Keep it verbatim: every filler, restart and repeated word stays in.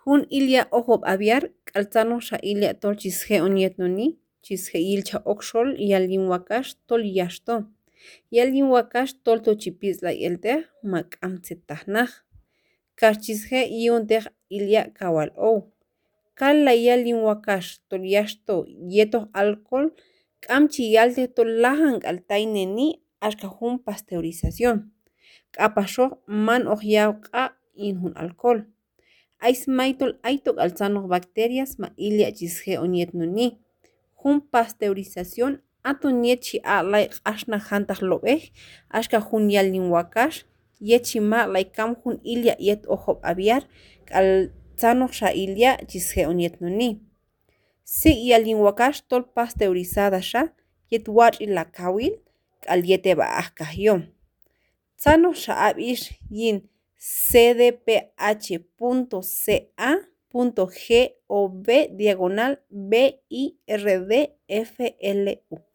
Jun ilia ojob aviar k'altzanoq xa ilia tol chisje onietnoni chisje ilcha oxxol yalin wakax tol yaxto yalin wakax tol tochipis la yeltej mak'am tzetajnaj kar chisje iuntej ilia kawal'ow kal la yalin wakax tol yaxto yetoj alcohol k'am chiyalte tol lajan k'altay neni axka' jun pasteurización k'apaxoj man oj yaw q'a' y jun alcohol hay ismay tol hay tok'altzanoj bacterias ma ilia chisje onietnoni jun pasteurización atun niet xi a' q'ax najan lob'ej axka' jun yalin wakax yet xima' lay kam jun ilia yet ojob' aviar k'altzanoj xa ilia chisje onietnoni si yalin wakax tol pasteurizada xa' yet wach' la kawil k'al yet eb'a'aj kajyom tzanoj xa'ab' b'ix yin ce de pe hache punto ca punto gov diagonal bird flu